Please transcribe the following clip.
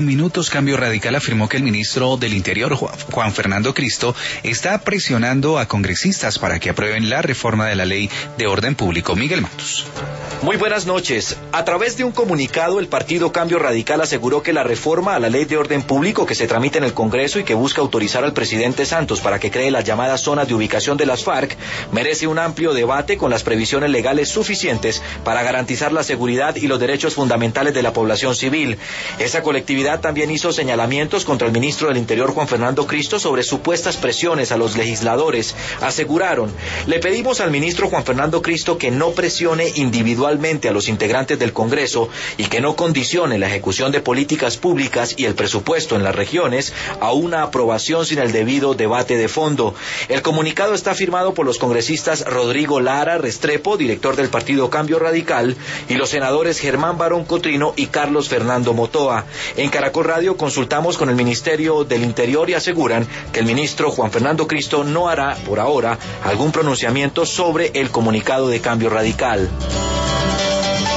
Minutos Cambio Radical afirmó que el ministro del Interior, Juan Fernando Cristo, está presionando a congresistas para que aprueben la reforma de la ley de orden público. Miguel Matos. Muy buenas noches. A través de un comunicado, el partido Cambio Radical aseguró que la reforma a la ley de orden público que se tramita en el Congreso y que busca autorizar al presidente Santos para que cree las llamadas zonas de ubicación de las FARC merece un amplio debate con las previsiones legales suficientes para garantizar la seguridad y los derechos fundamentales de la población civil. Esa colectividad también hizo señalamientos contra el ministro del Interior, Juan Fernando Cristo, sobre supuestas presiones a los legisladores. Aseguraron: le pedimos al ministro Juan Fernando Cristo que no presione individualmente a los integrantes del Congreso y que no condicione la ejecución de políticas públicas y el presupuesto en las regiones a una aprobación sin el debido debate de fondo. El comunicado está firmado por los congresistas Rodrigo Lara Restrepo, director del partido Cambio Radical, y los senadores Germán Barón Cotrino y Carlos Fernando Motoa. En Caracol Radio consultamos con el Ministerio del Interior y aseguran que el ministro Juan Fernando Cristo no hará, por ahora, algún pronunciamiento sobre el comunicado de Cambio Radical.